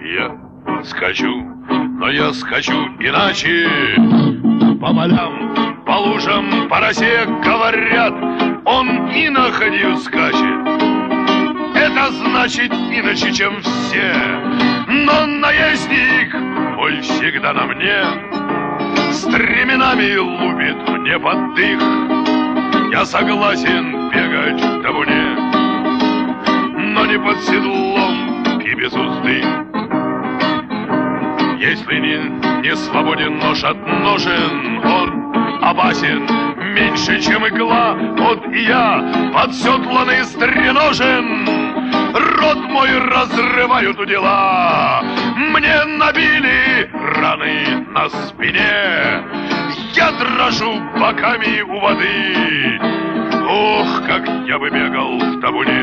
Я скачу, но я скачу иначе. По полям, по лужам, по росе, говорят, он иноходью скачет. Это значит иначе, чем все. Но наездник мой всегда на мне, стременами лупит мне под дых. Я согласен бегать в табуне, но не под седлом и без узды. Если не свободен нож от ножен, он опасен меньше, чем игла. Вот и я подседланный стреножен, рот мой разрывают удила. Мне набили раны на спине, я дрожу боками у воды. Ох, как я бы бегал в табуне,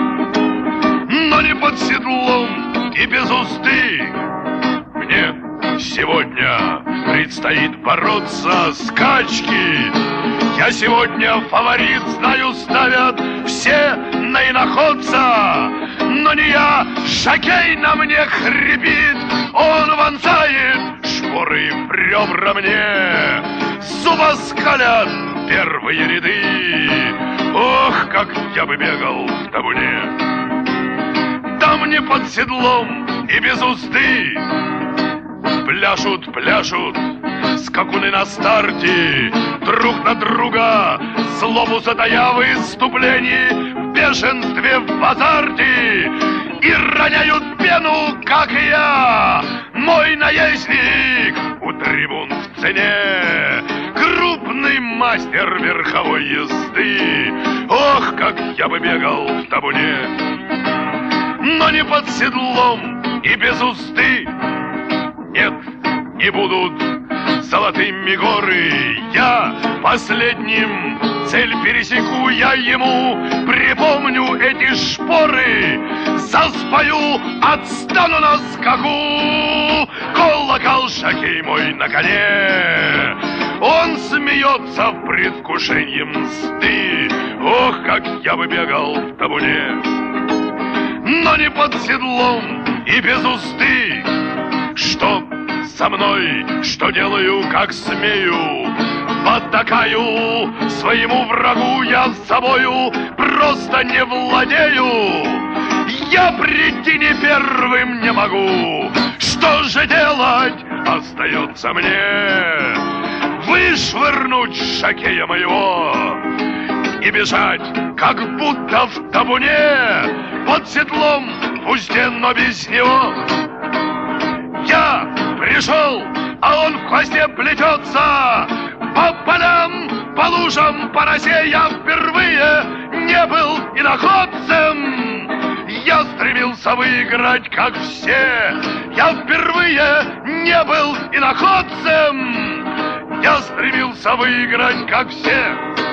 но не под седлом и без узды. Мне сегодня предстоит бороться скачки. Я сегодня фаворит, знаю, ставят все на иноходца. Но не я, жокей на мне хрипит, он вонзает шпоры в ребра мне. Зуба скалят первые ряды. Ох, как я бы бегал в табуне, да мне под седлом и без узды. Пляшут, пляшут скакуны на старте, друг на друга, злобу затая в выступлении, в бешенстве, в азарте, и роняют пену, как и я. Мой наездник у трибун в цене, крупный мастер верховой езды. Ох, как я бы бегал в табуне, но не под седлом и без узды. Нет, не будут золотыми горы. Я последним цель пересеку, я ему припомню эти шпоры. Заспою, отстану на скаку, колокол жокей мой на коне. Он смеется в предвкушении мсты. Ох, как я бы бегал в табуне, но не под седлом и без узды. Что со мной, что делаю, как смею, потакаю своему врагу, я с собою просто не владею. Я прийти не первым не могу. Что же делать остается мне? Вышвырнуть жокея моего и бежать, как будто в табуне, под седлом в узде, но без него. Я пришел, а он в хвосте плетется. По полям, по лужам, по росе я впервые не был иноходцем. Я стремился выиграть, как все. Я впервые не был иноходцем. Я стремился выиграть, как все.